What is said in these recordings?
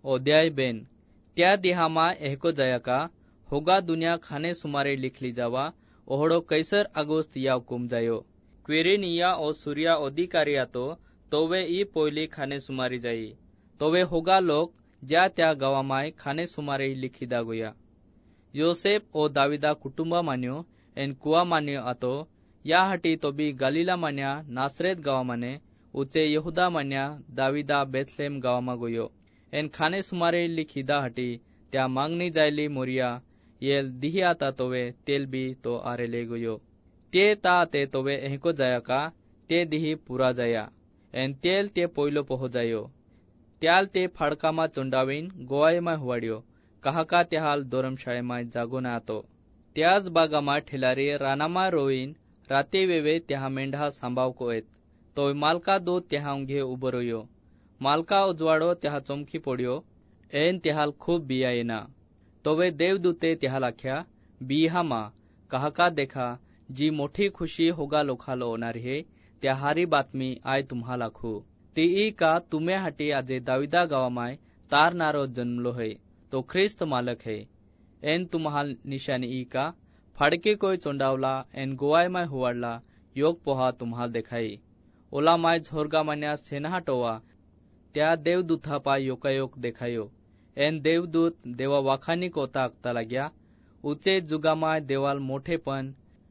ओद्याय बेन त्या देहामा एहको जायाका होगा दुनिया खाने सुमारे लिखली जावा ओहड़ो कैसर अगोस्त या हुकुम जायो क्वेरेनिया ओ सूर्या अधिकारिया तोवे ई पोयली खाने सुमारी जाई तोवे होगा लोक ज्या त्या गावामाय खाने सुमारे लिखिदा गोया योसेफ ओ दाविदा कुटुंबा मान्यो एन कुआ मान्यो आतो या हटी तोबी गलीला मान्या नासरेत गावा माने उचे यहुदा मान्या दाविदा बेथलेम गावामा गोयो एन खाने सुमारे लिखिदा हटी त्या मांगनी जायली मोरिया येल दिही आता तोवे तेल बी तो आरेले गोयो ते ता ते तोवे एहको जाया का ते दिही पूरा जाया एन तेल ते पोयलो पोहो जायो त्याल ते फाडकामा चोंडावीन गोवायमा हुवाड्यो काहाका त्याहाल धोरमशाळेमाय जागोना आतो त्याच बागामा ठेलारी रानामा रोईन राते वेवे त्या मेंढा सांभाव कोएत तो मालका दो त्या उंघे उबरोयो मालका उजवाडो त्या चमकी पोड्यो एन त्याहाल खूप बिया येना तोवे देवदूते त्याहाल आख्या बिहामा काहाका देखा जी मोठी खुशी होगा लोखालो होणार हे त्या हारी बातमी आय तुम्हा लाखू ती ई का तुम्हे हाटी आजे दाविदा गावामाय तार नारो जन्मलो है तो ख्रिस्त मालक है एन तुम्हाल निशानी ई का फाड़के कोई चोंडावला एन गोवाय माय हुवाडला योग पोहा तुम्हाल देखाई ओला माय झोरगा मान्या सेना टोवा त्या देवदूता पा योकायोग देखायो एन देवदूत देवा वाखानी कोता आगता लाग्या उचे जुगामाय देवाल मोठेपण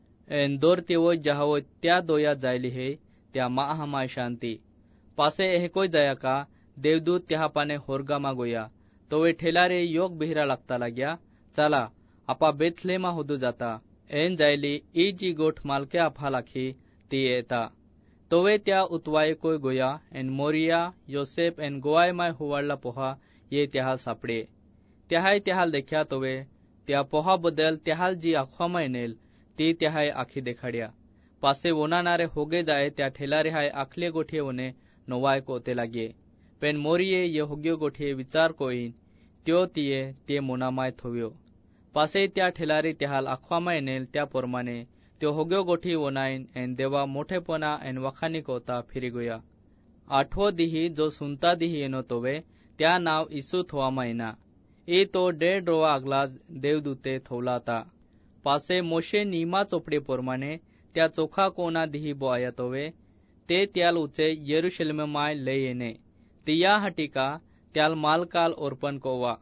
एन दोर तेवो जहावो त्या दोया जायली हे त्या महामाय शांती पासे एहकोय जाया का देवदूत त्या पाने होरगामा गोया तोवे ठेलारे योग बिहरा लागता लाग्या चला आपा बेथलेमा होदू जाता एन जायली ई जी गोठ मालके आपा लाखी ती येता तोवे त्या उतवाय कोय गोया एन मोरिया योसेफ एन गोवाय माय हुवाडला पोहा ये त्याहाल सापडे त्याहाय त्याहाल देख्या तोवे त्या पोहा बदल त्याहाल जी आख्वामाय नेल ती त्याहाय आखी देखाड्या पासे वोनानारे होगे जाए त्या ठेलारे हाय आखले गोठे वने नोवाय कोते लागे पेन मोरिये ये होग्यो गोठे विचार कोईन त्यो तिये ते मोनामाय थोव्यो पासे त्या ठेलारी त्याहाल आख्वामाय नेल त्या पोरमाने त्यो होग्यो गोठी वनाईन एन देवा मोठेपणा एन वखानी कोता फिरी गोया आठवो दिही जो सुनता दिही येनो तोवे त्या नाव इसू थोवामायना ए तो 1.5 रोवा अगलाज देवदूते थोवलाता पासे मोशे नीमा चोपडे पोरमाने त्या चोखा कोना दिही बो आया तोवे ते त्याल उचे यरुशलेमाय ले येने तिया हटिका त्याल मालकाल ओरपन कोवा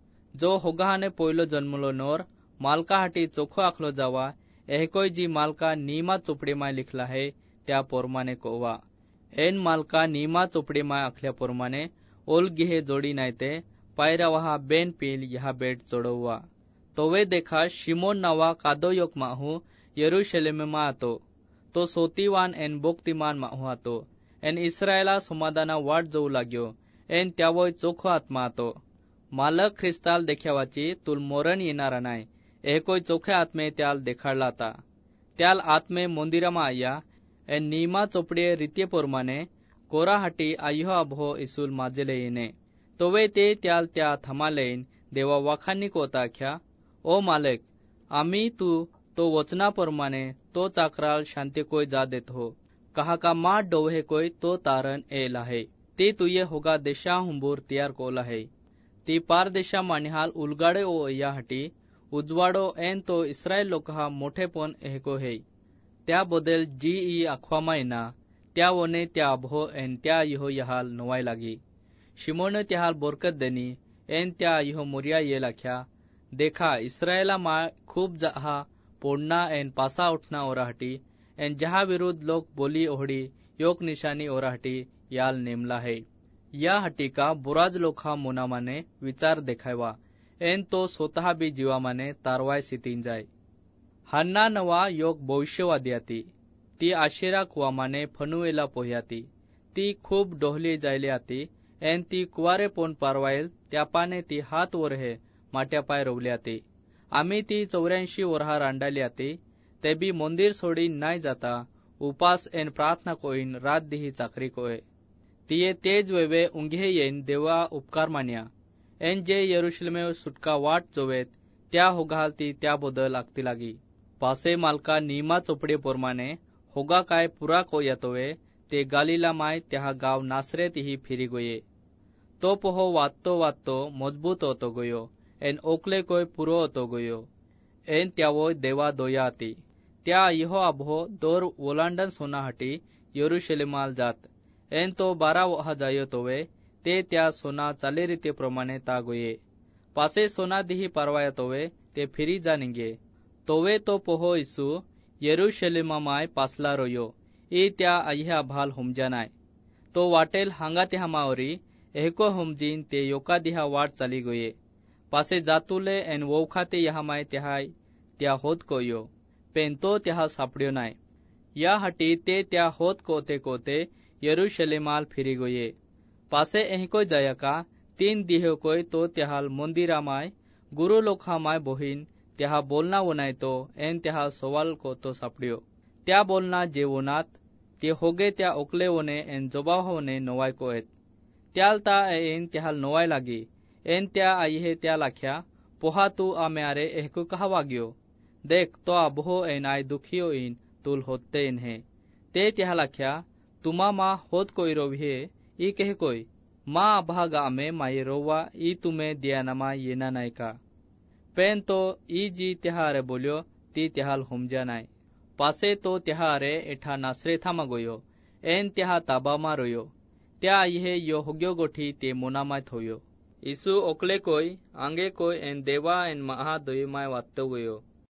जो होगाहाने पोयलो जन्मलो नोर मालका हाटी चोखो आखलो जावा एहकोय जी मालका नीमा चोपडे माय लिखला है त्या पोरमाने कोवा एन मालका नीमा चोपडे माय आखल्या पोरमाने ओल गिहे जोडी नायते पायरा वहा बेन पील यहा बेट चोडोवा तोवे देखा शिमोन नावा कादोयोग माहू यरुशलेम आतो तो सोतीवान एन बोक्तिमान माहू आतो एन इस्रायला समाधाना वाट जाऊ लाग्यो एन त्यावोय चोखो आत्मा आतो मालक ख्रिस्ताल देख्यावाची तुल मोरण येणारा नाय एकोय चोखे आत्मे त्याल देखाडला ता त्याल आत्मे मंदिरामा आया एन नीमा चोपडे रीते पोरमाने कोराहाटी आयो अभो इसूल माजेले येने तोवे ते त्याल त्या थमालेन देवा वाखानी कोताख्या ओ मालक आम्ही तू तो वचना परमाने तो चाकराल शांती कोय जा देत हो कहा का माट डोहे कोय तो तारण एला है ते तुये होगा देशा हुंबूर तयार कोला है ती पारदेशा मानिहाल उलगाडे ओ या हटी उजवाडो एन तो इस्रायल लोकहा मोठेपण एहको है त्या बदल जी ई आख्वामायना त्या वने त्या अभो एन त्या यहो यहाल नवाय लागी शिमोन त्याहाल बोरकत देनी एन त्या यहो मोरिया ये लाख्या देखा इस्रायला मा खूब जहा पोड़ना एन पासा उठना ओराहटी एन जहा विरुद्ध लोग बोली ओहड़ी योक निशानी ओराहटी याल नेमला है या हटी का बुराज लोखा मोना माने विचार देखायवा एन तो स्वतः भी जीवा माने तारवाय सितीन जाय हन्ना नवा योग भविष्यवादियाती ती आशेरा कुवामाने फनुएला पोह्याती ती खूब डोहली जायली आती एन ती कुवारे पोन पारवायल त्यापाने ती हात वर हे माट्या पाय रोवल्याती आम्ही ती 84 वरहा रांडाली आती ते बी मंदिर सोडी नाय जाता उपास एन प्रार्थना कोईन रात दिही चाकरी कोय तिये तेज वेवे उंघे येन देवा उपकार मान्या एन जे यरुशलेमे सुटका वाट जोवेत त्या होगाल ती त्या बदल लागती लागी पासे मालका नीमा चोपडे पोरमाने होगा काय पुरा को यातोवे ते गालीला माय त्या गाव नासरेत ही फिरी गोये तो पोहो वाचतो मजबूत होतो गयो एन ओकले कोय पुरो होतो गयो एन त्यावो देवा दोयाती त्या यहो आबहो दोर ओलांडन सोनाहाटी यरुशलेमाल जात एन तो 12 वहा जायो तोवे ते त्या सोना चाले रीते प्रमाणे ता गोये पासे सोना दिही परवाया तोवे ते फिरी जानिंगे तोवे तो पोहो इसु यरुशलेमा माय पासला रोयो ई त्या अह्या भाल हुमजानाय तो वाटेल हांगा ते हमावरी एहको हुमजीन ते योका दिहा वाट चाली गोये पासे जातुले एन वोखा ते यहामाय त्याहाय त्या होत कोयो पेन तो त्या सापड्यो नाय या हटी ते त्या होत कोते यरुशलेमाल फिरी गोये पासे एहको जायका 3 दिहो कोय तो त्याहाल मंदिरामाय गुरु लोखामाय बोहीन त्या बोलना वनाय तो एन त्या सवाल को तो सापड्यो त्या बोलना जेवनात ते होगे त्या ओकले वने एन जबाव वने नवाय को एत त्यालता एन त्याहाल नवाय लागी एन त्या आईहे त्या लाख्या पोहा तू आम्यारे एहको कहा वाग्यो देख तो अबहो एन आय दुखियो इन तुल होते इन्हे ते त्या लाख्या तुमा मा होत कोई रोभिये ई कह कोई मा अभागा आमे माये रोवा ई तुम्हें दियानमा येना नाय का पेन तो ई जी त्याहारे बोल्यो ती त्याहाल हुमजा नाय पासे तो त्याहारे एठा नासरे थामा गोयो एन त्या ताबामा रोयो त्या ये यो होग्यो गोठी ते मोनामाय थोयो इसु ओकले कोई आंगे कोई एन देवा एन महा दोयमाय वात्तो गोयो